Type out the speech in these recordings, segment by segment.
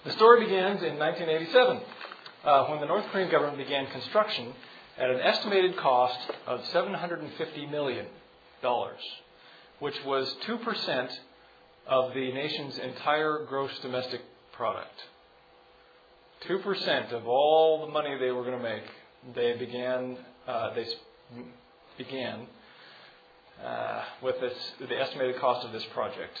The story begins in 1987 when the North Korean government began construction at an estimated cost of $750 million, which was 2% of the nation's entire gross domestic product. 2% of all the money they were going to make, they began with the estimated cost of this project.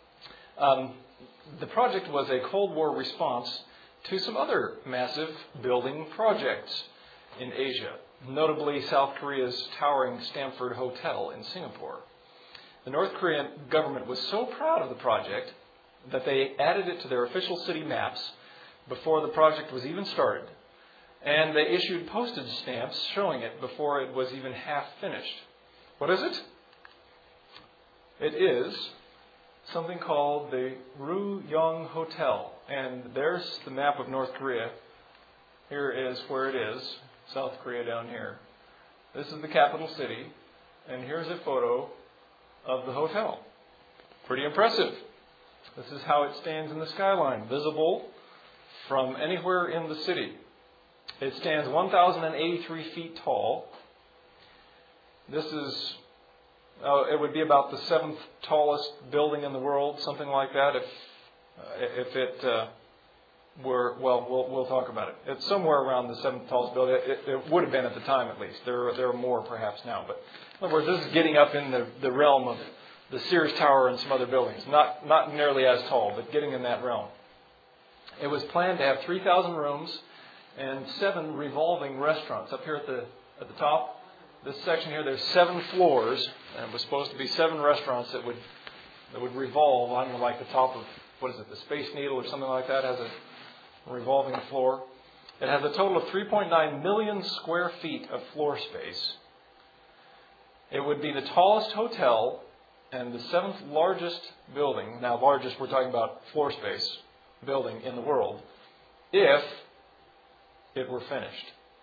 The project was a Cold War response to some other massive building projects in Asia, notably South Korea's towering Stamford Hotel in Singapore. The North Korean government was so proud of the project that they added it to their official city maps before the project was even started. And they issued postage stamps showing it before it was even half finished. What is it? It is something called the Ryugyong Hotel. And there's the map of North Korea. Here is where it is, South Korea down here. This is the capital city. And here's a photo of the hotel. Pretty impressive. This is how it stands in the skyline, visible from anywhere in the city. It stands 1,083 feet tall. This is, it would be about the 7th tallest building in the world, something like that, if it were, well, we'll talk about it. It's somewhere around the 7th tallest building. It would have been at the time, at least. There are more perhaps now. But in other words, this is getting up in the realm of the Sears Tower and some other buildings. Not nearly as tall, but getting in that realm. It was planned to have 3,000 rooms and 7 revolving restaurants. Up here at the top, this section here, there's 7 floors, and it was supposed to be 7 restaurants that would revolve on like the top of, what is it, the Space Needle or something like that, has a revolving floor. It has a total of 3.9 million square feet of floor space. It would be the tallest hotel and the 7th largest building, now largest, we're talking about floor space, building in the world, if it were finished.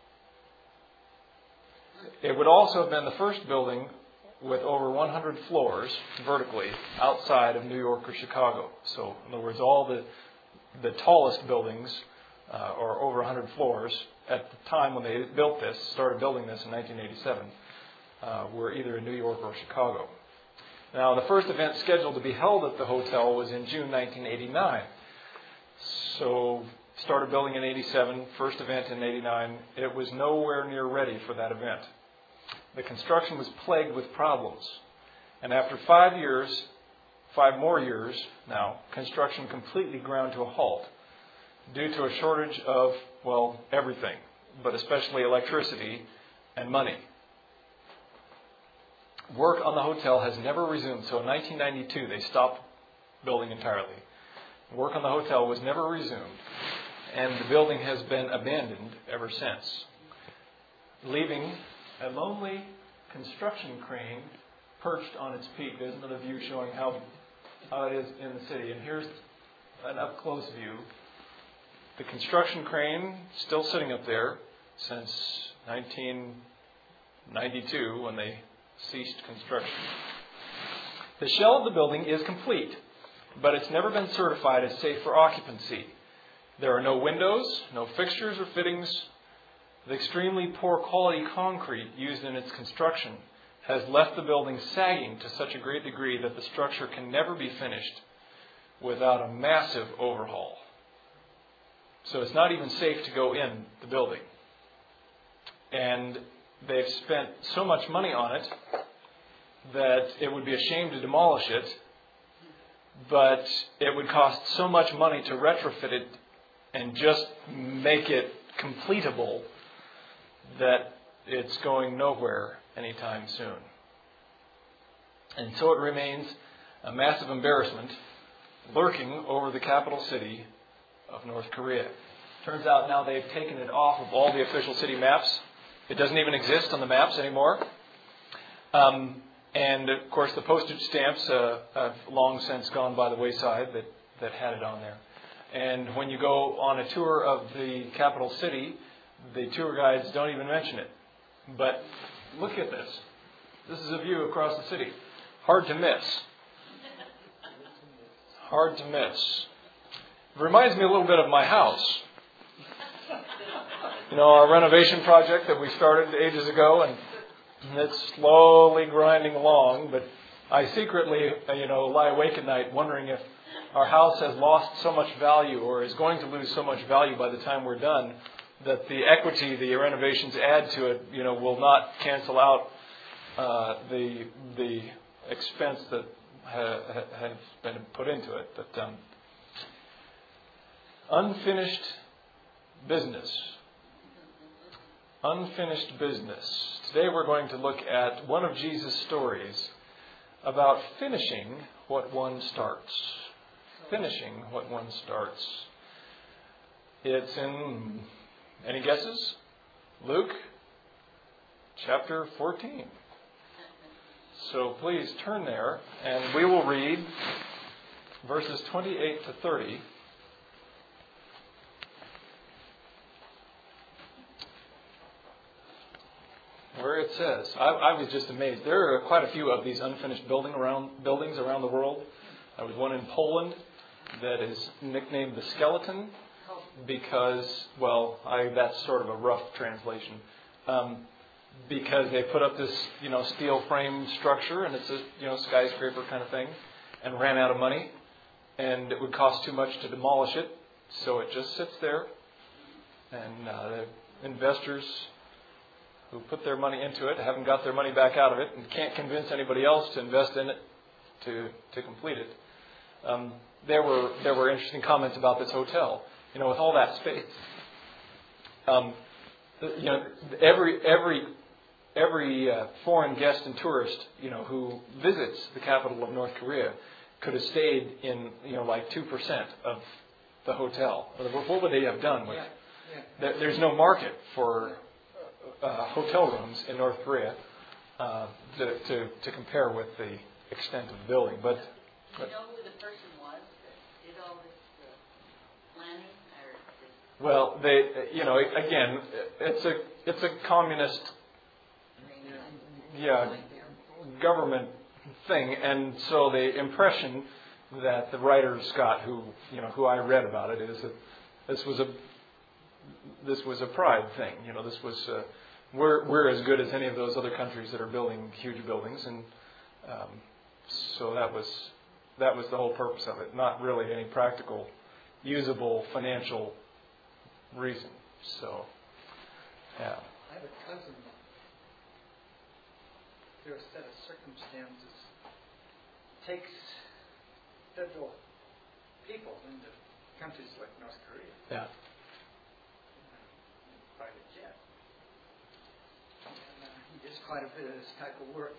It would also have been the first building with over 100 floors vertically outside of New York or Chicago. So, in other words, all the tallest buildings, or over 100 floors, at the time when they built this, started building this in 1987, were either in New York or Chicago. Now, the first event scheduled to be held at the hotel was in June 1989. So, started building in 87, first event in 89. It was nowhere near ready for that event. The construction was plagued with problems. And after 5 more years now, construction completely ground to a halt due to a shortage of, well, everything, but especially electricity and money. Work on the hotel has never resumed. So in 1992, they stopped building entirely. Work on the hotel was never resumed. And the building has been abandoned ever since, leaving a lonely construction crane perched on its peak. There's another view showing how it is in the city. And here's an up-close view. The construction crane still sitting up there since 1992 when they ceased construction. The shell of the building is complete, but it's never been certified as safe for occupancy. There are no windows, no fixtures or fittings. The extremely poor quality concrete used in its construction has left the building sagging to such a great degree that the structure can never be finished without a massive overhaul. So it's not even safe to go in the building. And they've spent so much money on it that it would be a shame to demolish it, but it would cost so much money to retrofit it and just make it completable that it's going nowhere anytime soon. And so it remains a massive embarrassment lurking over the capital city of North Korea. Turns out now they've taken it off of all the official city maps. It doesn't even exist on the maps anymore. And of course the postage stamps have long since gone by the wayside that had it on there. And when you go on a tour of the capital city, the tour guides don't even mention it. But look at this. This is a view across the city. Hard to miss. Hard to miss. It reminds me a little bit of my house. Our renovation project that we started ages ago, and it's slowly grinding along, but I secretly, lie awake at night wondering if our house has lost so much value or is going to lose so much value by the time we're done that the equity the renovations add to it, will not cancel out the expense that has been put into it. But unfinished business. Unfinished business. Today we're going to look at one of Jesus' stories about finishing what one starts. Finishing what one starts. It's in, any guesses? Luke chapter 14. So please turn there and we will read verses 28 to 30. Where it says, I was just amazed. There are quite a few of these unfinished buildings around the world. There was one in Poland that is nicknamed the Skeleton because, that's sort of a rough translation. Because they put up this, steel frame structure, and it's a, skyscraper kind of thing, and ran out of money, and it would cost too much to demolish it, so it just sits there, and the investors who put their money into it haven't got their money back out of it, and can't convince anybody else to invest in it to complete it. There were interesting comments about this hotel, with all that space. Every foreign guest and tourist, who visits the capital of North Korea could have stayed in, 2% of the hotel. What would they have done with? There's no market for hotel rooms in North Korea to compare with the extent of the building. But do you know who the person was that did all this planning? Well, again, it's a communist, government thing, and so the impression that the writer Scott, who I read about it, is that this was a pride thing. This was we're as good as any of those other countries that are building huge buildings, and so that was the whole purpose of it. Not really any practical, usable financial reason. So, yeah. I have a cousin. Through a set of circumstances, takes federal people into countries like North Korea. Yeah. Private jet. And he does quite a bit of this type of work.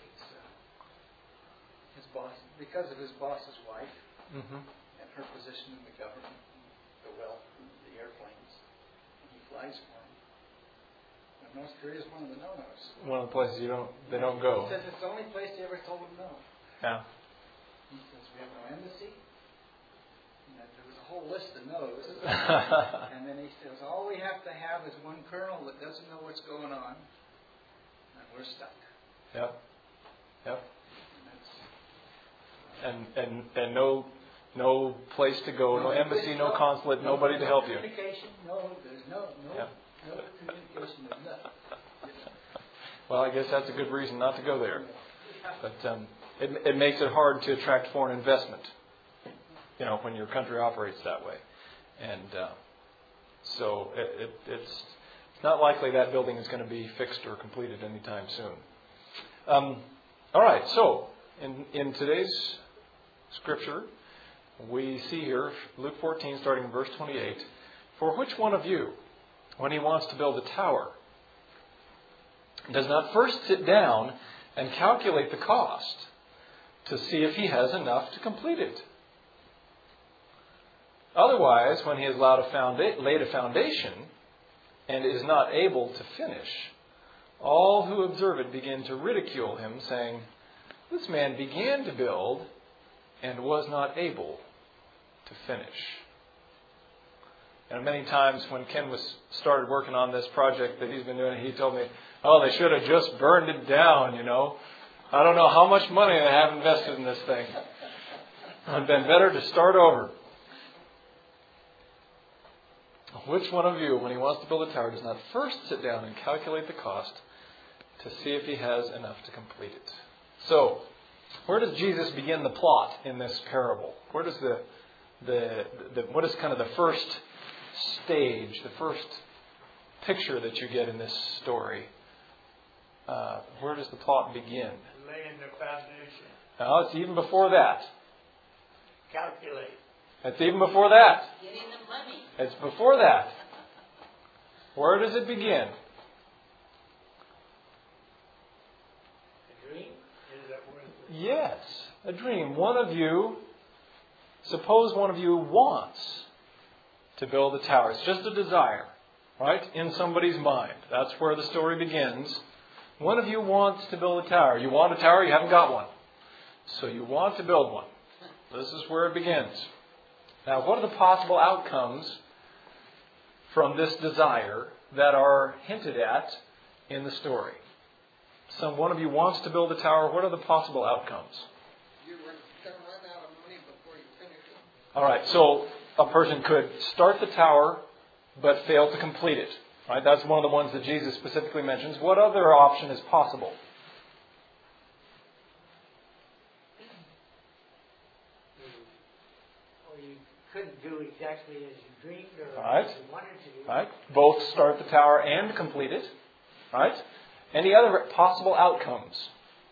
His boss, because of his boss's wife, and her position in the government, the wealth, the airplanes, he flies for him. And North Korea is one of the no-nos. One of the places they don't go. He says it's the only place they ever told him no. Yeah. He says we have no embassy. And there was a whole list of no's. And then he says all we have to have is one colonel that doesn't know what's going on, and we're stuck. Yep. Yep. And no place to go, no embassy, no consulate, nobody to help you. Communication, there's no communication, there's nothing. Well, I guess that's a good reason not to go there. But it makes it hard to attract foreign investment, when your country operates that way. And so it's not likely that building is going to be fixed or completed anytime soon. All right, so in today's Scripture, we see here, Luke 14, starting in verse 28, for which one of you, when he wants to build a tower, does not first sit down and calculate the cost to see if he has enough to complete it? Otherwise, when he has laid a foundation and is not able to finish, all who observe it begin to ridicule him, saying, this man began to build and was not able to finish. And many times when Ken started working on this project that he's been doing, he told me, they should have just burned it down, I don't know how much money they have invested in this thing. It would have been better to start over. Which one of you, when he wants to build a tower, does not first sit down and calculate the cost to see if he has enough to complete it? So, where does Jesus begin the plot in this parable? Where does what is kind of the first stage, the first picture that you get in this story? Where does the plot begin? Laying the foundation. No, it's even before that. Calculate. It's even before that. Getting the money. It's before that. Where does it begin? A dream? Is that where Yes, a dream. Suppose one of you wants to build a tower. It's just a desire, right? In somebody's mind. That's where the story begins. One of you wants to build a tower. You want a tower, you haven't got one. So you want to build one. This is where it begins. Now, what are the possible outcomes from this desire that are hinted at in the story? One of you wants to build a tower. What are the possible outcomes? You're going to run out of money before you finish it. All right, so a person could start the tower but fail to complete it. Right? That's one of the ones that Jesus specifically mentions. What other option is possible? or you couldn't do exactly as you dreamed or Right. as you wanted to do. Right? Both start the tower and complete it. Right? Any other possible outcomes?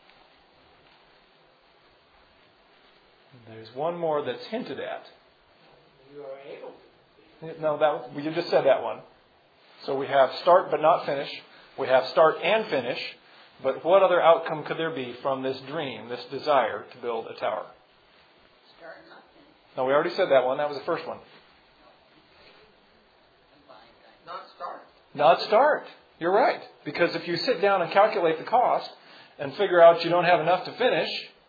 There's one more that's hinted at. You are able to. No, you just said that one. So we have start but not finish. We have start and finish. But what other outcome could there be from this dream, this desire to build a tower? Start and not finish. No, we already said that one. That was the first one. Not start. Not start. You're right. Because if you sit down and calculate the cost and figure out you don't have enough to finish,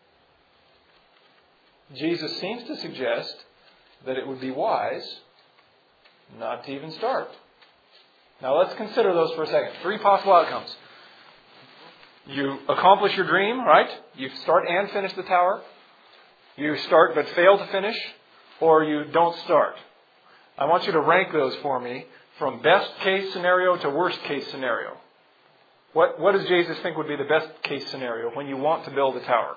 Jesus seems to suggest that it would be wise not to even start. Now let's consider those for a second. 3 possible outcomes. You accomplish your dream, right? You start and finish the tower. You start but fail to finish. Or you don't start. I want you to rank those for me from best case scenario to worst case scenario. What does Jesus think would be the best case scenario when you want to build a tower?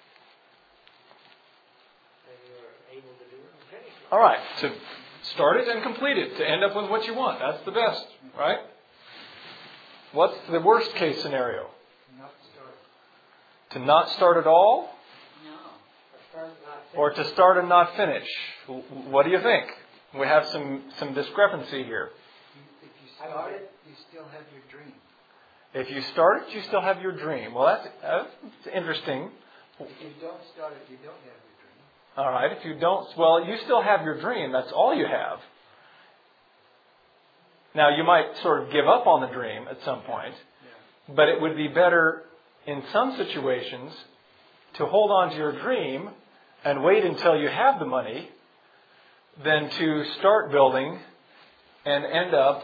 That you are able to do it and finish it. All right, to start it and complete it, to end up with what you want. That's the best, right? What's the worst case scenario? Not start. To not start at all? No. Or start not finish. Or to start and not finish? What do you think? We have some discrepancy here. If you start it, you still have your dream. If you start it, you still have your dream. Well, that's interesting. If you don't start it, you don't have your dream. All right, if you don't, well, you still have your dream. That's all you have. Now, you might sort of give up on the dream at some point, but it would be better in some situations to hold on to your dream and wait until you have the money than to start building and end up.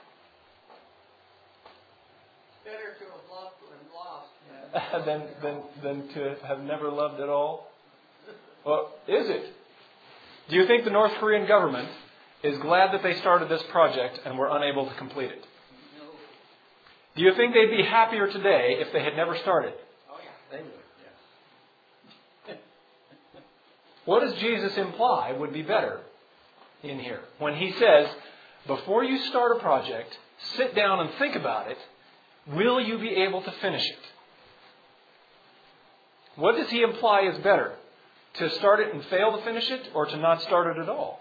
Better to have loved than lost. than to have never loved at all? Well, is it? Do you think the North Korean government is glad that they started this project and were unable to complete it? No. Do you think they'd be happier today if they had never started? Oh yeah, they would. Yeah. What does Jesus imply would be better in here? When he says, before you start a project, sit down and think about it. Will you be able to finish it? What does he imply is better? To start it and fail to finish it, or to not start it at all?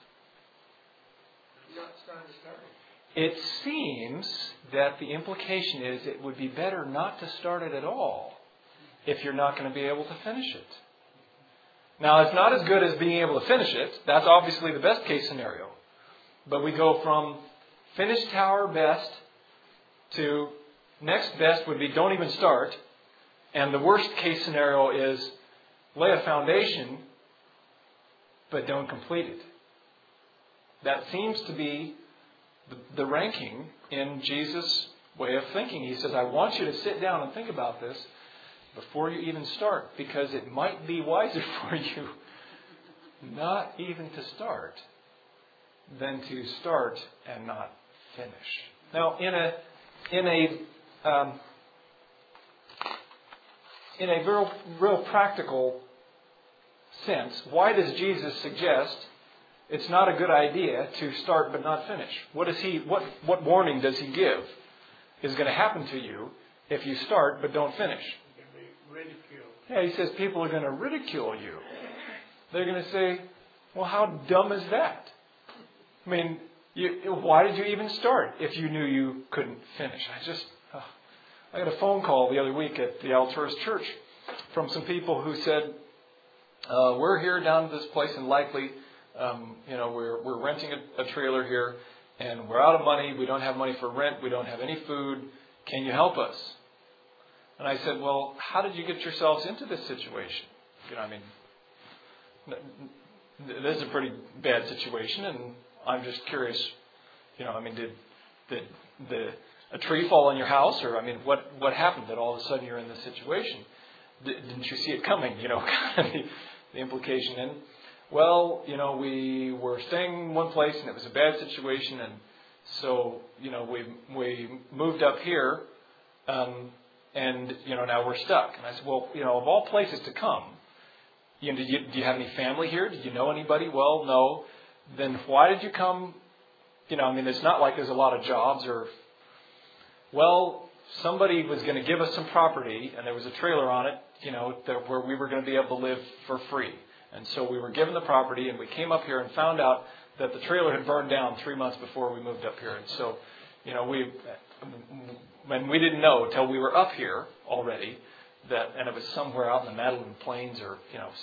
Not start to start it. It seems that the implication is it would be better not to start it at all if you're not going to be able to finish it. Now, it's not as good as being able to finish it. That's obviously the best case scenario. But we go from finished tower best to next best would be don't even start. And the worst case scenario is lay a foundation, but don't complete it. That seems to be the ranking in Jesus' way of thinking. He says, I want you to sit down and think about this before you even start, because it might be wiser for you not even to start than to start and not finish. Now, in a real practical sense, why does Jesus suggest it's not a good idea to start but not finish? What warning does he give is going to happen to you if you start but don't finish? You can be ridiculed. Yeah, he says people are going to ridicule you. They're going to say, well, how dumb is that? I mean, why did you even start if you knew you couldn't finish? I got a phone call the other week at the Alturas Church from some people who said, we're here down at this place in Likely. We're renting a trailer here, and we're out of money. We don't have money for rent. We don't have any food. Can you help us? And I said, well, how did you get yourselves into this situation? This is a pretty bad situation, and I'm just curious. Did a tree fall on your house, or what happened that all of a sudden you're in this situation? Didn't you see it coming? Kind of the implication. And well, we were staying in one place, and it was a bad situation, and so we moved up here, and now we're stuck. And I said, well, of all places to come, do you have any family here? Did you know anybody? Well, no. Then why did you come? It's not like there's a lot of jobs well, somebody was going to give us some property, and there was a trailer on it, where we were going to be able to live for free. And so we were given the property, and we came up here and found out that the trailer had burned down 3 months before we moved up here. And so, we didn't know until we were up here already and it was somewhere out in the Madeline Plains or,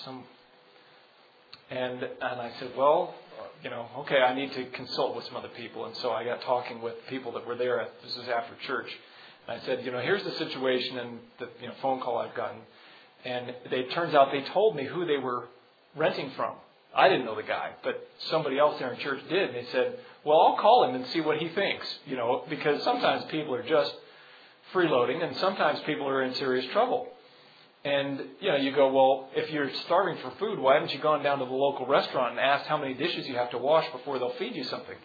And I said, well, okay, I need to consult with some other people. And so I got talking with people that were there. This was after church. And I said, here's the situation and the phone call I've gotten. And it turns out they told me who they were renting from. I didn't know the guy, but somebody else there in church did. And they said, well, I'll call him and see what he thinks. Because sometimes people are just freeloading and sometimes people are in serious trouble. And, you go, well, if you're starving for food, why haven't you gone down to the local restaurant and asked how many dishes you have to wash before they'll feed you something?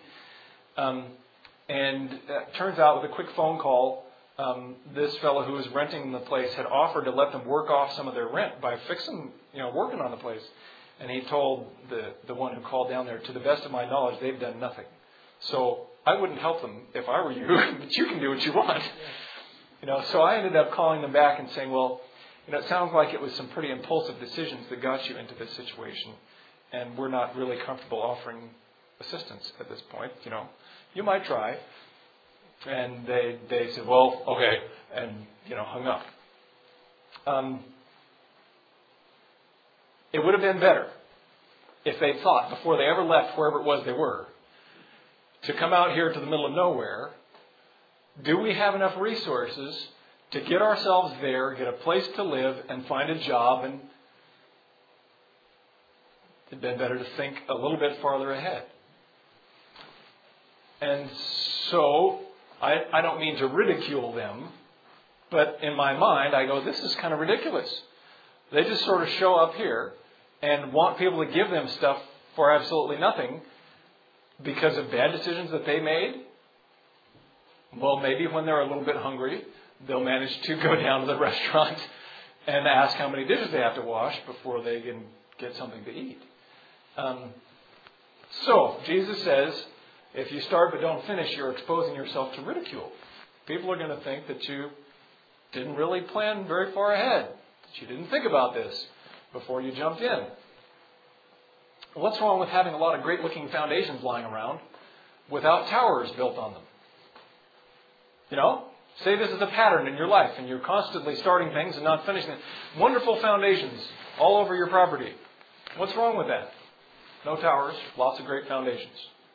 And it turns out with a quick phone call, this fellow who was renting the place had offered to let them work off some of their rent by working on the place. And he told the one who called down there, to the best of my knowledge, they've done nothing. So I wouldn't help them if I were you, but you can do what you want. So I ended up calling them back and saying, well, it sounds like it was some pretty impulsive decisions that got you into this situation, and we're not really comfortable offering assistance at this point. You might try. And they said, well, okay, and, hung up. It would have been better if they thought, before they ever left wherever it was they were, to come out here to the middle of nowhere. Do we have enough resources to get ourselves there, get a place to live, and find a job? And it'd been better to think a little bit farther ahead. And so, I don't mean to ridicule them, but in my mind, I go, this is kind of ridiculous. They just sort of show up here and want people to give them stuff for absolutely nothing because of bad decisions that they made. Well, maybe when they're a little bit hungry, they'll manage to go down to the restaurant and ask how many dishes they have to wash before they can get something to eat. So, Jesus says, if you start but don't finish, you're exposing yourself to ridicule. People are going to think that you didn't really plan very far ahead, that you didn't think about this before you jumped in. What's wrong with having a lot of great-looking foundations lying around without towers built on them? Say this is a pattern in your life and you're constantly starting things and not finishing them. Wonderful foundations all over your property. What's wrong with that? No towers, lots of great foundations.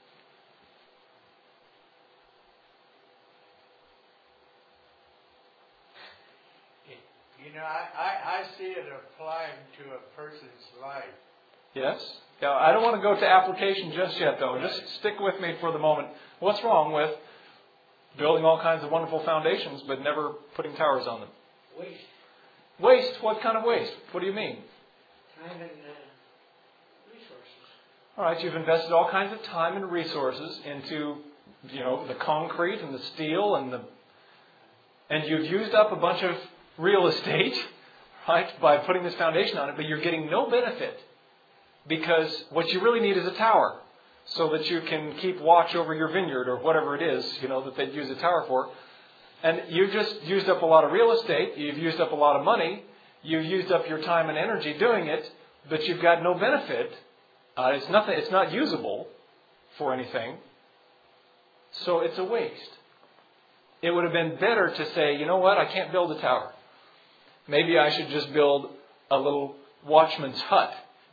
I see it applying to a person's life. Yes? Yeah, I don't want to go to application just yet, though. Just stick with me for the moment. What's wrong with building all kinds of wonderful foundations but never putting towers on them? Waste. Waste? What kind of waste? What do you mean? Time and resources. All right, you've invested all kinds of time and resources into, the concrete and the steel and you've used up a bunch of real estate, right, by putting this foundation on it, but you're getting no benefit because what you really need is a tower so that you can keep watch over your vineyard or whatever it is, that they'd use a tower for. And you've just used up a lot of real estate, you've used up a lot of money, you've used up your time and energy doing it, but you've got no benefit. It's not usable for anything. So it's a waste. It would have been better to say, you know what, I can't build a tower. Maybe I should just build a little watchman's hut.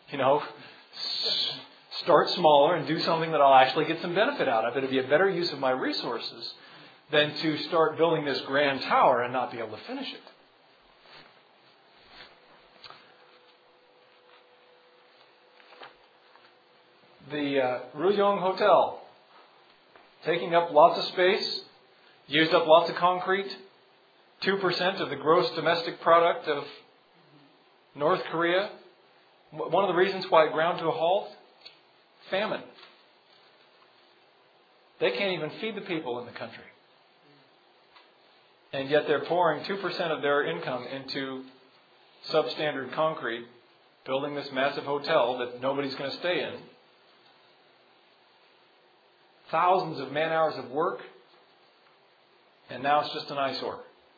Start smaller and do something that I'll actually get some benefit out of. It'd be a better use of my resources than to start building this grand tower and not be able to finish it. The Ruyong Hotel, taking up lots of space, used up lots of concrete, 2% of the gross domestic product of North Korea. One of the reasons why it ground to a halt, famine. They can't even feed the people in the country. And yet they're pouring 2% of their income into substandard concrete, building this massive hotel that nobody's going to stay in. Thousands of man-hours of work, and now it's just an eyesore.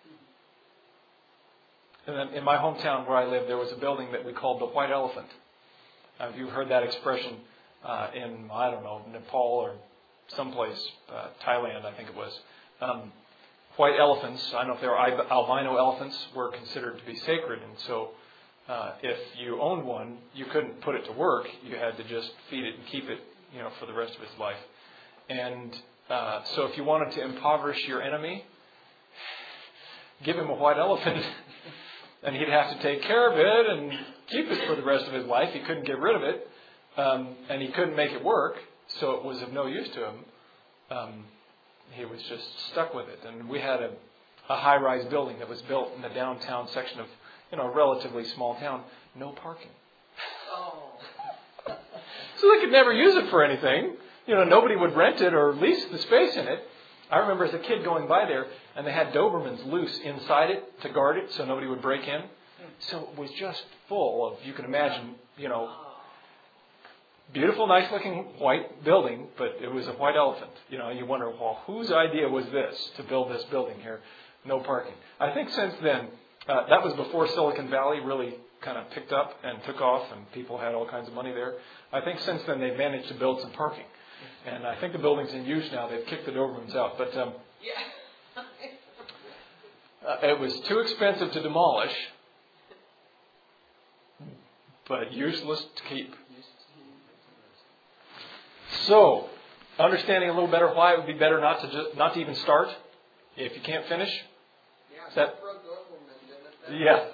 And then in my hometown where I live, there was a building that we called the White Elephant. You've heard that expression in, Nepal or someplace, Thailand, I think it was. White elephants, I don't know if they were albino elephants, were considered to be sacred. And so if you owned one, you couldn't put it to work. You had to just feed it and keep it, for the rest of its life. And so if you wanted to impoverish your enemy, give him a white elephant and he'd have to take care of it and keep it for the rest of his life. He couldn't get rid of it, and he couldn't make it work, so it was of no use to him. He was just stuck with it. And we had a high-rise building that was built in the downtown section of a relatively small town. No parking. Oh. So they could never use it for anything. Nobody would rent it or lease the space in it. I remember as a kid going by there, and they had Dobermans loose inside it to guard it so nobody would break in. So it was just full of, you can imagine, beautiful, nice-looking white building, but it was a white elephant. You wonder, well, whose idea was this to build this building here? No parking. I think since then, that was before Silicon Valley really kind of picked up and took off, and people had all kinds of money there. I think since then they've managed to build some parking. And I think the building's in use now. They've kicked the Dobermans out. But it was too expensive to demolish, but useless to keep. So, understanding a little better why it would be better not to even start if you can't finish. Yeah.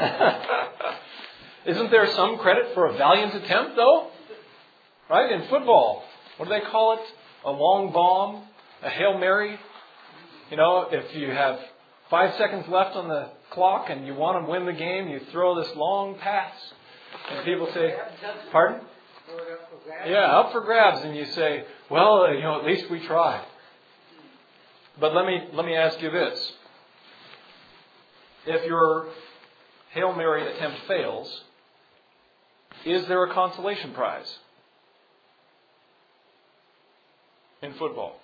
Isn't there some credit for a valiant attempt, though? Right? In football, what do they call it? A long bomb, a Hail Mary. If you have 5 seconds left on the clock and you want to win the game, you throw this long pass. And people say, pardon? Yeah, up for grabs. And you say, well, at least we tried. But let me ask you this. If your Hail Mary attempt fails, is there a consolation prize in football?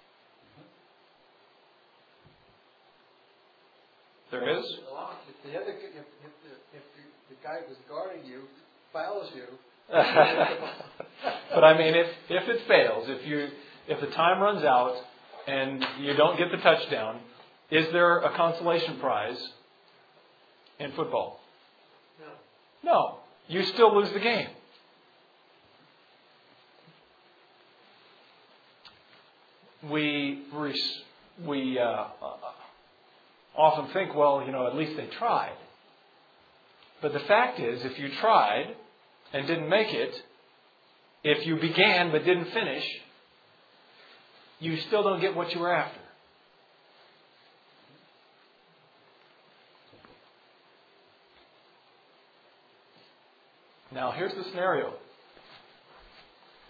There is? If the guy who's guarding you fouls you. But I mean, if it fails, if the time runs out and you don't get the touchdown, is there a consolation prize in football? No. No. You still lose the game. We often think, well, at least they tried. But the fact is, if you tried and didn't make it, if you began but didn't finish, you still don't get what you were after. Now, here's the scenario.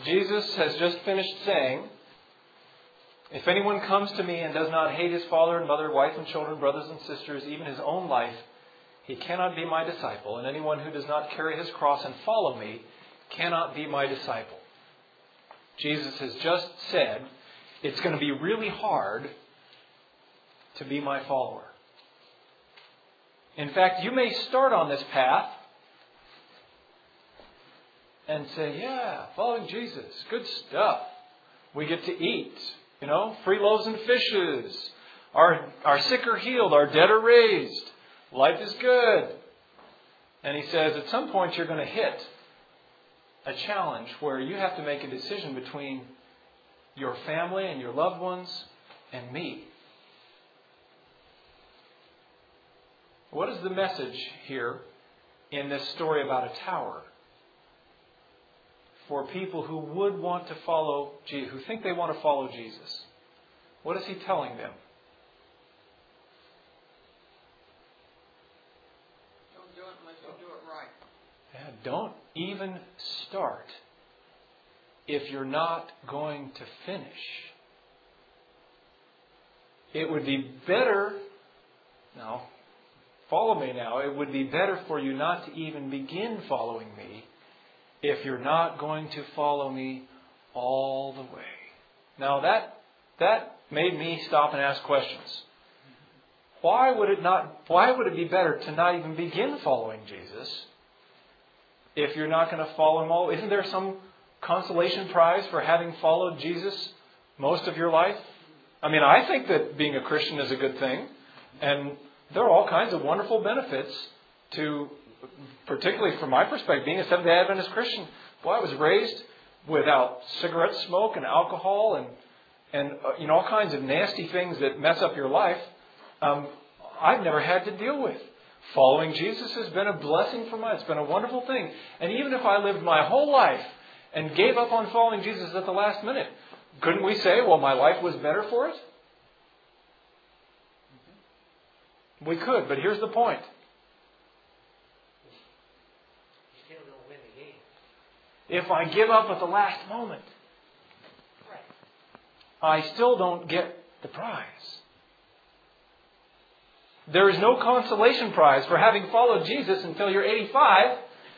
Jesus has just finished saying, if anyone comes to me and does not hate his father and mother, wife and children, brothers and sisters, even his own life, he cannot be my disciple. And anyone who does not carry his cross and follow me cannot be my disciple. Jesus has just said, it's going to be really hard to be my follower. In fact, you may start on this path and say, yeah, following Jesus, good stuff. We get to eat, free loaves and fishes. Our sick are healed, our dead are raised. Life is good. And he says, at some point you're going to hit a challenge where you have to make a decision between your family and your loved ones and me. What is the message here in this story about a tower for people who would want to follow Jesus, who think they want to follow Jesus? What is he telling them? Don't do it unless you do it right. Yeah, don't even start if you're not going to finish. It would be better, now, follow me now, it would be better for you not to even begin following me if you're not going to follow me all the way. Now that made me stop and ask questions. Why would it be better to not even begin following Jesus if you're not going to follow him all? Isn't there some consolation prize for having followed Jesus most of your life? I mean, I think that being a Christian is a good thing, and there are all kinds of wonderful benefits to, particularly from my perspective, being a Seventh-day Adventist Christian. Boy, I was raised without cigarette smoke and alcohol and all kinds of nasty things that mess up your life. I've never had to deal with. Following Jesus has been a blessing for it's been a wonderful thing. And even if I lived my whole life and gave up on following Jesus at the last minute, couldn't we say, well, my life was better for it? We could, but here's the point. You still don't win the game. If I give up at the last moment, I still don't get the prize. There is no consolation prize for having followed Jesus until you're 85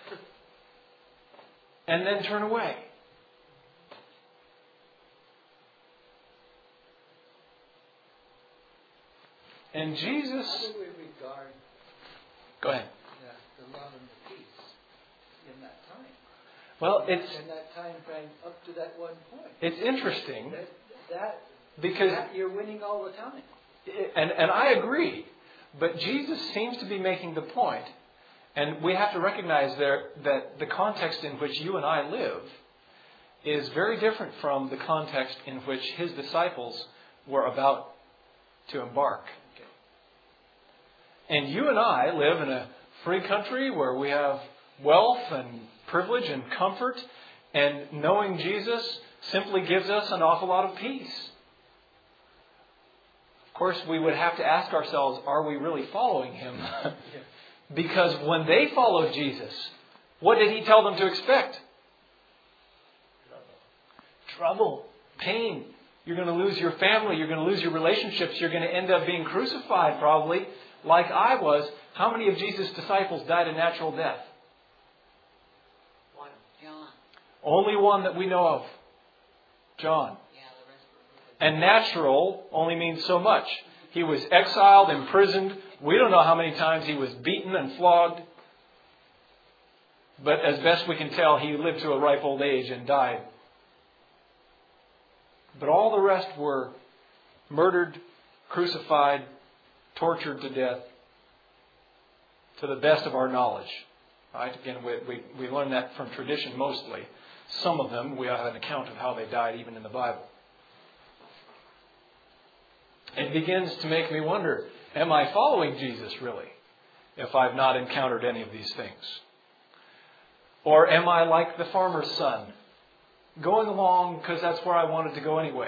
and then turn away. And Jesus... How do we regard Go ahead. the love and the peace in that time? Well, in that time frame up to that one point. It's interesting Because you're winning all the time. And I agree. But Jesus seems to be making the point, and we have to recognize there that the context in which you and I live is very different from the context in which his disciples were about to embark. And you and I live in a free country where we have wealth and privilege and comfort, and knowing Jesus simply gives us an awful lot of peace. Of course, we would have to ask ourselves, are we really following him? Because when they followed Jesus, what did he tell them to expect? Trouble, pain. You're going to lose your family. You're going to lose your relationships. You're going to end up being crucified probably, like I was. How many of Jesus' disciples died a natural death? One. John. Only one that we know of. John. And natural only means so much. He was exiled, imprisoned. We don't know how many times he was beaten and flogged. But as best we can tell, he lived to a ripe old age and died. But all the rest were murdered, crucified, tortured to death, to the best of our knowledge. Right? Again, we learn that from tradition mostly. Some of them, we have an account of how they died even in the Bible. It begins to make me wonder, am I following Jesus really, if I've not encountered any of these things? Or am I like the farmer's son, going along because that's where I wanted to go anyway?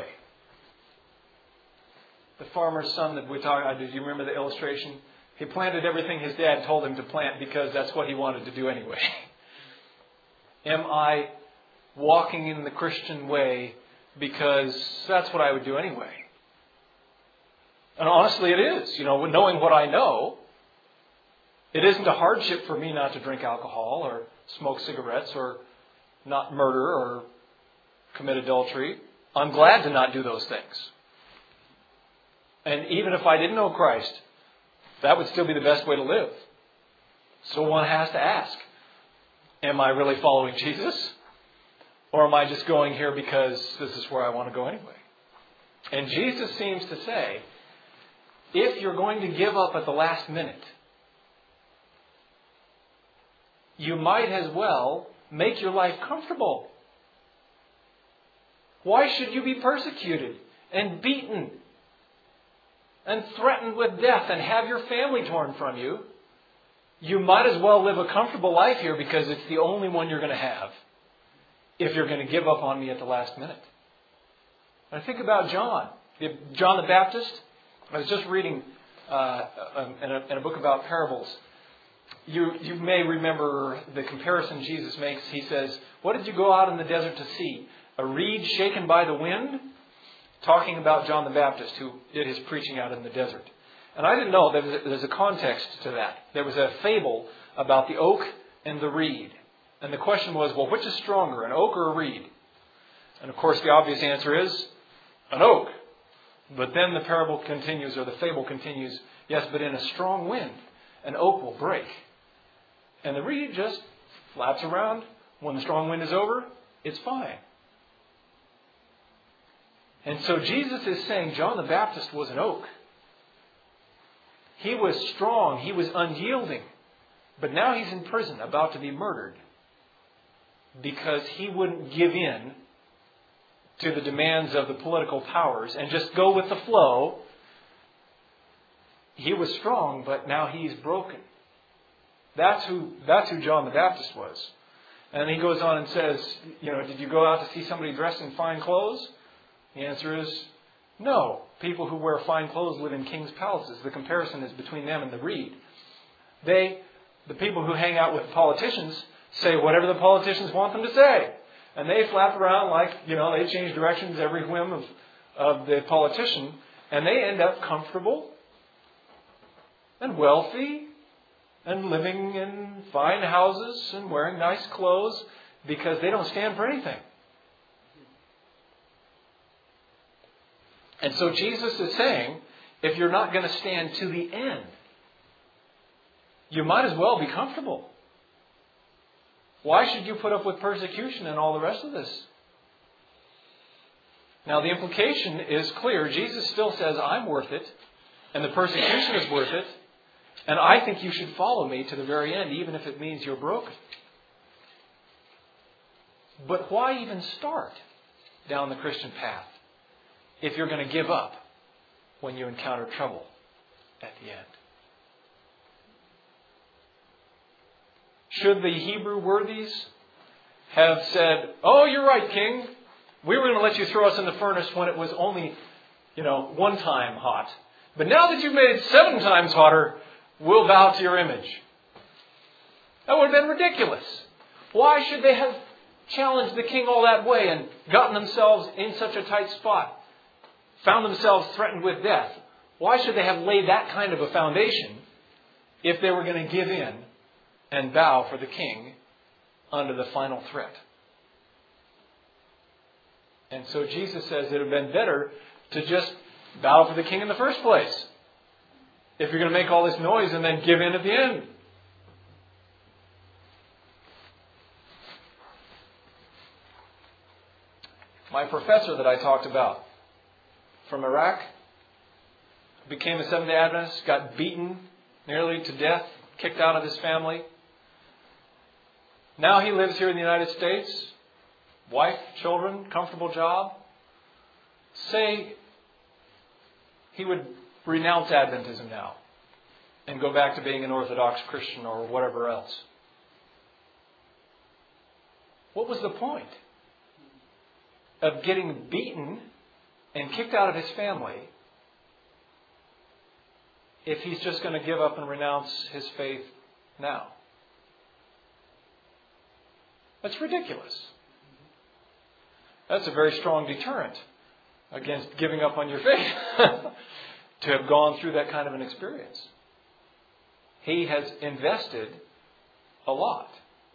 The farmer's son that we talked about, do you remember the illustration? He planted everything his dad told him to plant because that's what he wanted to do anyway. Am I walking in the Christian way because that's what I would do anyway. And honestly, it is. Knowing what I know, it isn't a hardship for me not to drink alcohol or smoke cigarettes or not murder or commit adultery. I'm glad to not do those things. And even if I didn't know Christ, that would still be the best way to live. So one has to ask, am I really following Jesus? Or am I just going here because this is where I want to go anyway? And Jesus seems to say, if you're going to give up at the last minute, you might as well make your life comfortable. Why should you be persecuted and beaten and threatened with death and have your family torn from you? You might as well live a comfortable life here because it's the only one you're going to have if you're going to give up on me at the last minute. I think about John the Baptist. I was just reading in a book about parables. You may remember the comparison Jesus makes. He says, what did you go out in the desert to see? A reed shaken by the wind? Talking about John the Baptist who did his preaching out in the desert. And I didn't know there's a context to that. There was a fable about the oak and the reed. And the question was, well, which is stronger, an oak or a reed? And of course the obvious answer is an oak. But then the parable continues, or the fable continues, yes, but in a strong wind, an oak will break. And the reed just flaps around. When the strong wind is over, it's fine. And so Jesus is saying John the Baptist was an oak. He was strong. He was unyielding. But now he's in prison, about to be murdered, because he wouldn't give in to the demands of the political powers and just go with the flow. He was strong, but now he's broken. That's who John the Baptist was. And he goes on and says, did you go out to see somebody dressed in fine clothes? The answer is no. People who wear fine clothes live in king's palaces. The comparison is between them and the reed. The people who hang out with politicians say whatever the politicians want them to say. And they flap around like, they change directions every whim of the politician. And they end up comfortable and wealthy and living in fine houses and wearing nice clothes because they don't stand for anything. And so Jesus is saying, if you're not going to stand to the end, you might as well be comfortable. Why should you put up with persecution and all the rest of this? Now the implication is clear. Jesus still says, I'm worth it, and the persecution is worth it, and I think you should follow me to the very end, even if it means you're broken. But why even start down the Christian path if you're going to give up when you encounter trouble at the end? Should the Hebrew worthies have said, oh, you're right, King. We were going to let you throw us in the furnace when it was only, one time hot. But now that you've made it 7 times hotter, we'll bow to your image. That would have been ridiculous. Why should they have challenged the king all that way and gotten themselves in such a tight spot? Found themselves threatened with death. Why should they have laid that kind of a foundation if they were going to give in and bow for the king under the final threat? And so Jesus says it would have been better to just bow for the king in the first place, if you're going to make all this noise and then give in at the end. My professor that I talked about from Iraq became a Seventh-day Adventist, got beaten nearly to death, kicked out of his family. Now he lives here in the United States. Wife, children, comfortable job. Say he would renounce Adventism now and go back to being an Orthodox Christian or whatever else. What was the point of getting beaten and kicked out of his family if he's just going to give up and renounce his faith now? That's ridiculous. That's a very strong deterrent against giving up on your faith to have gone through that kind of an experience. He has invested a lot.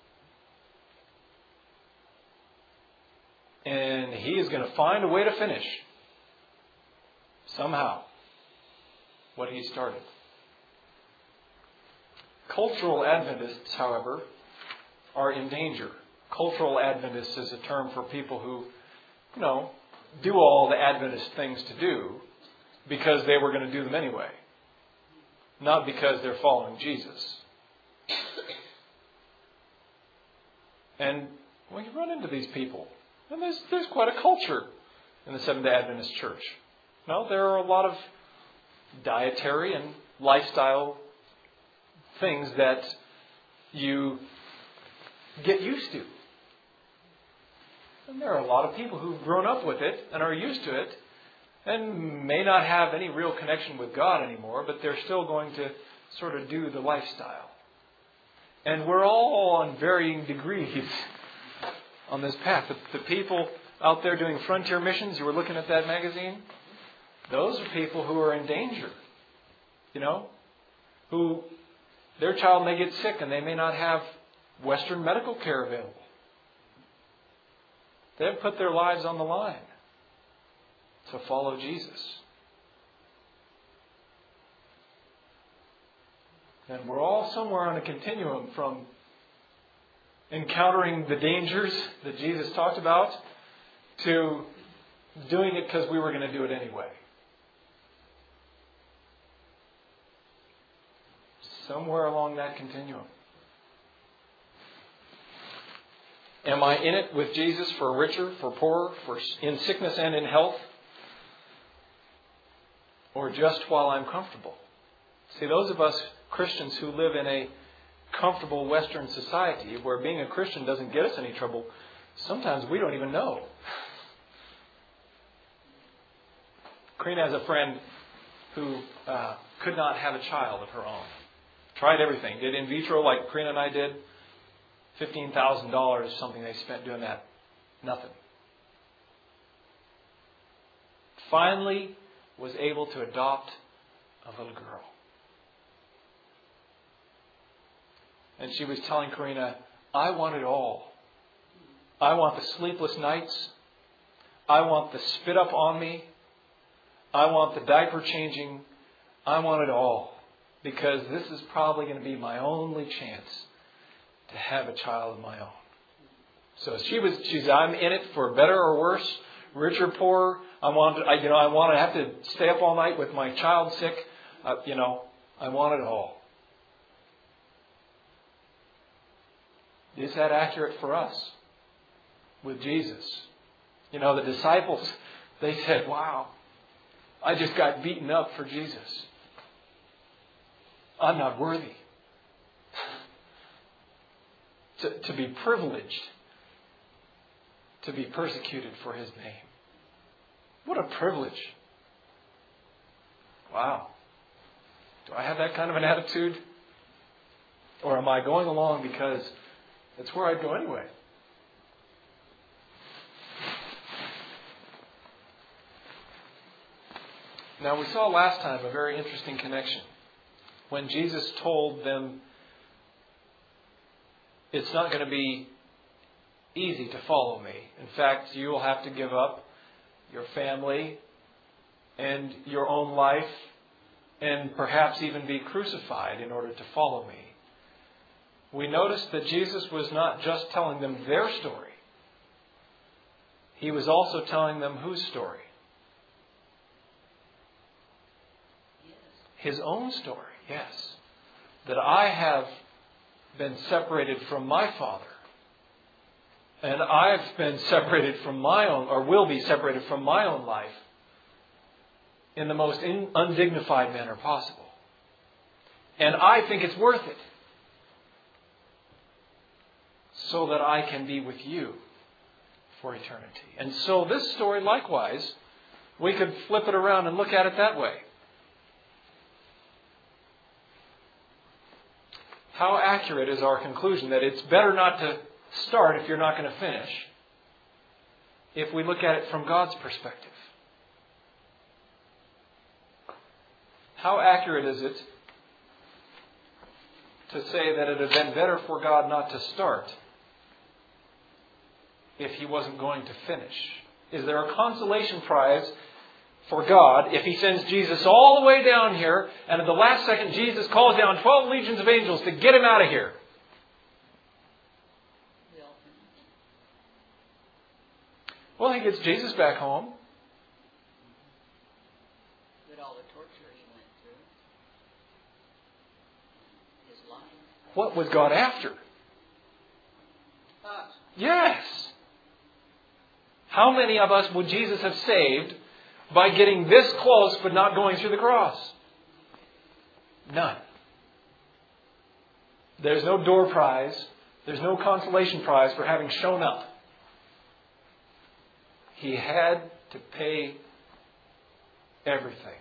And he is going to find a way to finish somehow what he started. Cultural Adventists, however, are in danger. Cultural Adventists is a term for people who, do all the Adventist things to do because they were going to do them anyway. Not because they're following Jesus. And you run into these people. And there's quite a culture in the Seventh-day Adventist Church. There are a lot of dietary and lifestyle things that you get used to. And there are a lot of people who've grown up with it and are used to it and may not have any real connection with God anymore, but they're still going to sort of do the lifestyle. And we're all on varying degrees on this path. The people out there doing frontier missions, you were looking at that magazine, those are people who are in danger. Who their child may get sick and they may not have Western medical care available. They have put their lives on the line to follow Jesus. And we're all somewhere on a continuum from encountering the dangers that Jesus talked about to doing it because we were going to do it anyway. Somewhere along that continuum. Am I in it with Jesus for richer, for poorer, in sickness and in health? Or just while I'm comfortable? See, those of us Christians who live in a comfortable Western society where being a Christian doesn't get us any trouble, sometimes we don't even know. Karina has a friend who could not have a child of her own. Tried everything. Did in vitro like Karina and I did. $15,000 something they spent doing that. Nothing. Finally was able to adopt a little girl. And she was telling Karina, I want it all. I want the sleepless nights. I want the spit up on me. I want the diaper changing. I want it all. Because this is probably going to be my only chance to have a child of my own. So she's I'm in it for better or worse, rich or poor. I want to have to stay up all night with my child sick. I want it all. Is that accurate for us with Jesus? The disciples, they said, wow, I just got beaten up for Jesus. I'm not worthy to be privileged to be persecuted for His name. What a privilege. Wow. Do I have that kind of an attitude? Or am I going along because it's where I'd go anyway? Now, we saw last time a very interesting connection. When Jesus told them, it's not going to be easy to follow me. In fact, you will have to give up your family and your own life and perhaps even be crucified in order to follow me. We noticed that Jesus was not just telling them their story. He was also telling them whose story? His own story, yes. That I have been separated from my Father. And I've been separated from my own, or will be separated from my own life in the most undignified manner possible. And I think it's worth it. So that I can be with you for eternity. And so this story, likewise, we could flip it around and look at it that way. How accurate is our conclusion that it's better not to start if you're not going to finish? if we look at it from God's perspective. How accurate is it to say that it had been better for God not to start if He wasn't going to finish? Is there a consolation prize for God if He sends Jesus all the way down here and at the last second Jesus calls down 12 legions of angels to get Him out of here? Well, He gets Jesus back home. But all the torture He went through, His life. What was God after? Us. Yes. How many of us would Jesus have saved by getting this close but not going through the cross? None. There's no door prize. There's no consolation prize for having shown up. He had to pay everything.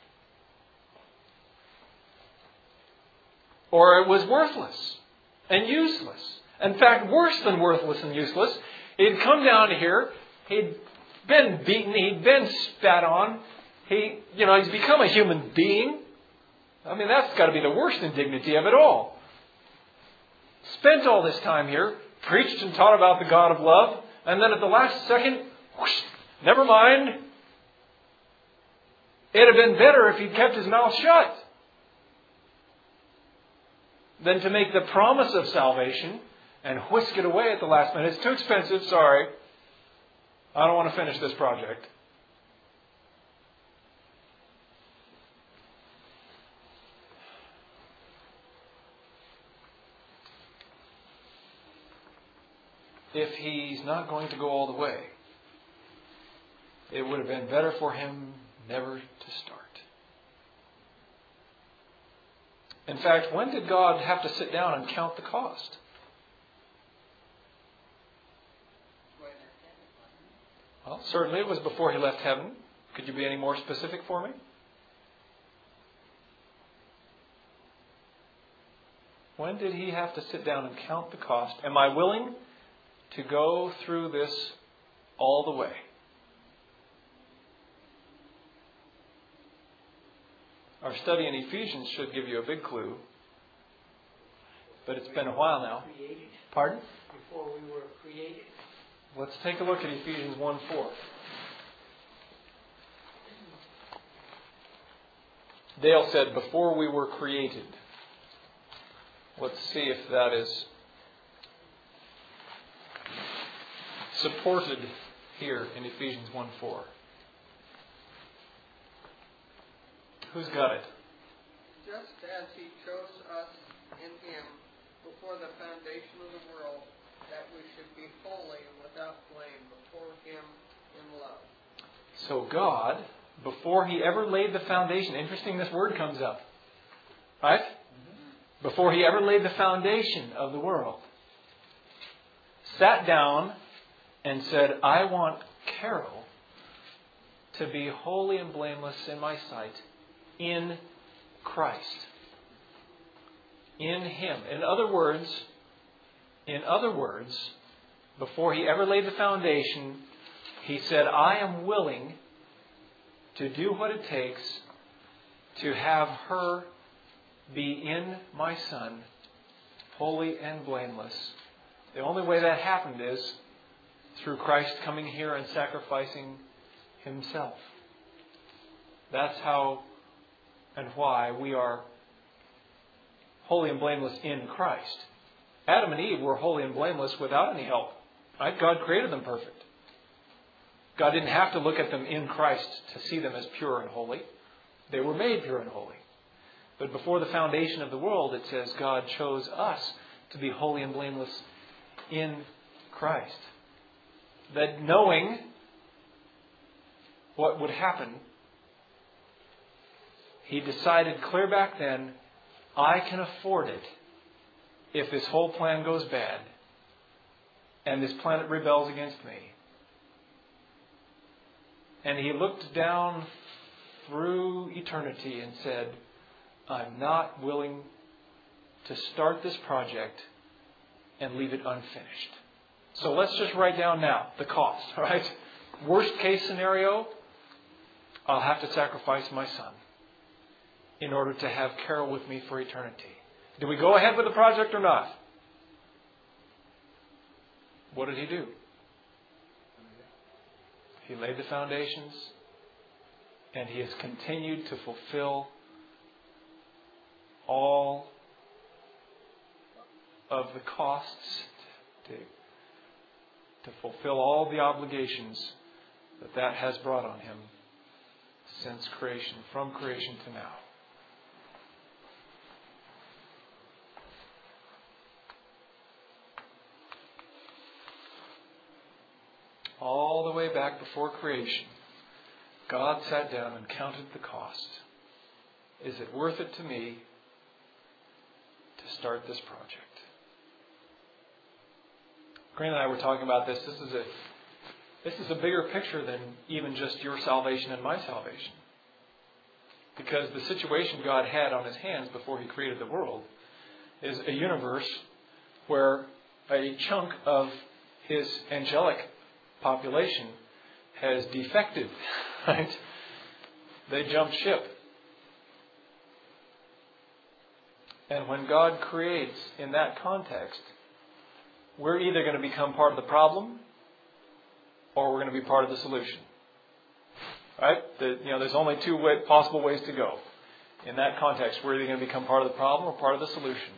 Or it was worthless and useless. In fact, worse than worthless and useless. He'd come down here. He'd been beaten. He'd been spat on. He's become a human being. I mean, that's got to be the worst indignity of it all. Spent all this time here, preached and taught about the God of love, and then at the last second, whoosh, never mind. It'd have been better if he'd kept his mouth shut than to make the promise of salvation and whisk it away at the last minute. It's too expensive, sorry. I don't want to finish this project. If He's not going to go all the way, it would have been better for Him never to start. In fact, when did God have to sit down and count the cost? Well, certainly it was before He left heaven. Could you be any more specific for me? When did He have to sit down and count the cost? Am I willing to go through this all the way? Our study in Ephesians should give you a big clue. But it's been a while now. Pardon? Before we were created. Let's take a look at Ephesians 1:4. Dale said, before we were created. Let's see if that is supported here in Ephesians 1:4. Who's got it? Just as He chose us in Him before the foundation of the world, that we should be holy and without blame before Him in love. So God, before He ever laid the foundation, interesting this word comes up, right? Before He ever laid the foundation of the world, sat down and said, I want Carol to be holy and blameless in my sight in Christ. In Him. In other words, before He ever laid the foundation, He said, I am willing to do what it takes to have her be in my Son, holy and blameless. The only way that happened is through Christ coming here and sacrificing Himself. That's how and why we are holy and blameless in Christ. Adam and Eve were holy and blameless without any help. Right? God created them perfect. God didn't have to look at them in Christ to see them as pure and holy. They were made pure and holy. But before the foundation of the world, it says God chose us to be holy and blameless in Christ. That knowing what would happen, He decided clear back then, I can afford it if this whole plan goes bad and this planet rebels against me. And He looked down through eternity and said, I'm not willing to start this project and leave it unfinished. So let's just write down now the cost, all right? Worst case scenario, I'll have to sacrifice my son in order to have Carol with me for eternity. Do we go ahead with the project or not? What did he do? He laid the foundations, and he has continued to fulfill all of the costs, to fulfill all the obligations that has brought on him since creation, from creation to now. All the way back before creation, God sat down and counted the cost. Is it worth it to me to start this project? Grant and I were talking about this. This is a bigger picture than even just your salvation and my salvation. Because the situation God had on His hands before He created the world is a universe where a chunk of His angelic population has defected, right? They jumped ship. And when God creates in that context, we're either going to become part of the problem or we're going to be part of the solution. Right? There's only two possible ways to go. In that context, we're either going to become part of the problem or part of the solution.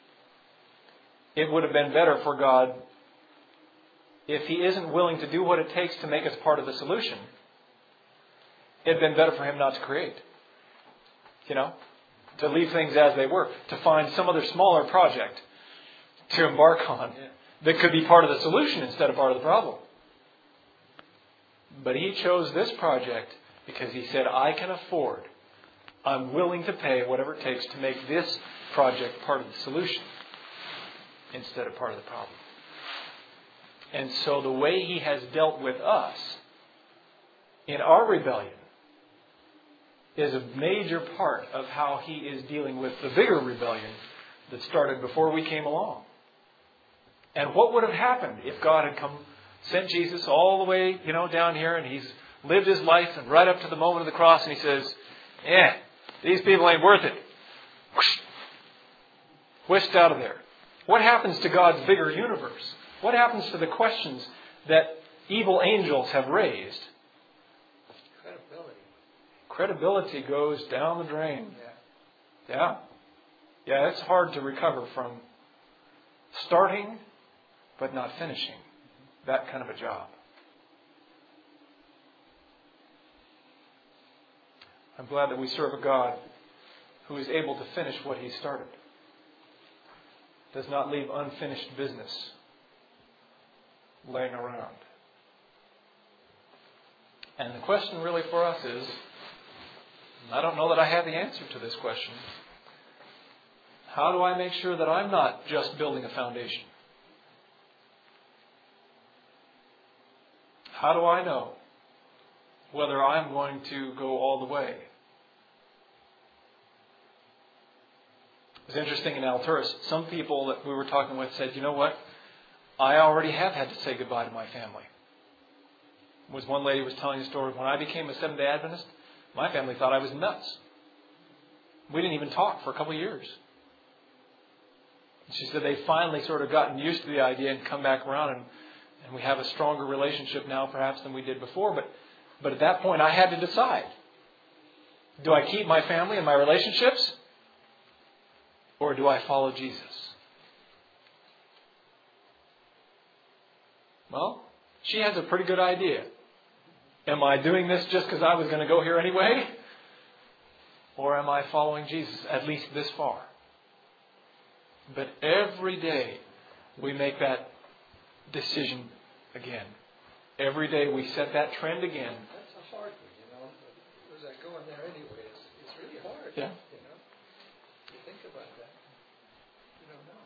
It would have been better for God, if He isn't willing to do what it takes to make us part of the solution, it'd been better for Him not to create. To leave things as they were. To find some other smaller project to embark on that could be part of the solution instead of part of the problem. But He chose this project because He said, I can afford, I'm willing to pay whatever it takes to make this project part of the solution instead of part of the problem. And so the way He has dealt with us in our rebellion is a major part of how He is dealing with the bigger rebellion that started before we came along. And what would have happened if God had sent Jesus all the way, down here, and He's lived His life, and right up to the moment of the cross, and He says, these people ain't worth it. Whoosh, whisked out of there. What happens to God's bigger universe? What happens to the questions that evil angels have raised? Credibility goes down the drain. Yeah, it's hard to recover from starting but not finishing that kind of a job. I'm glad that we serve a God who is able to finish what He started. Does not leave unfinished business laying around. And the question really for us is, I don't know that I have the answer to this question. How do I make sure that I'm not just building a foundation? How do I know whether I'm going to go all the way? It was interesting in Alturas, some people that we were talking with said, you know what? I already have had to say goodbye to my family. Was one lady was telling a story, when I became a Seventh-day Adventist, my family thought I was nuts. We didn't even talk for a couple of years. She said they finally sort of gotten used to the idea and come back around, and we have a stronger relationship now perhaps than we did before. But at that point I had to decide. Do I keep my family and my relationships? Or do I follow Jesus? Well, she has a pretty good idea. Am I doing this just because I was going to go here anyway? Or am I following Jesus, at least this far? But every day we make that decision again. Every day we set that trend again. That's a hard one, Where's that going there anyway? It's really hard. Yeah.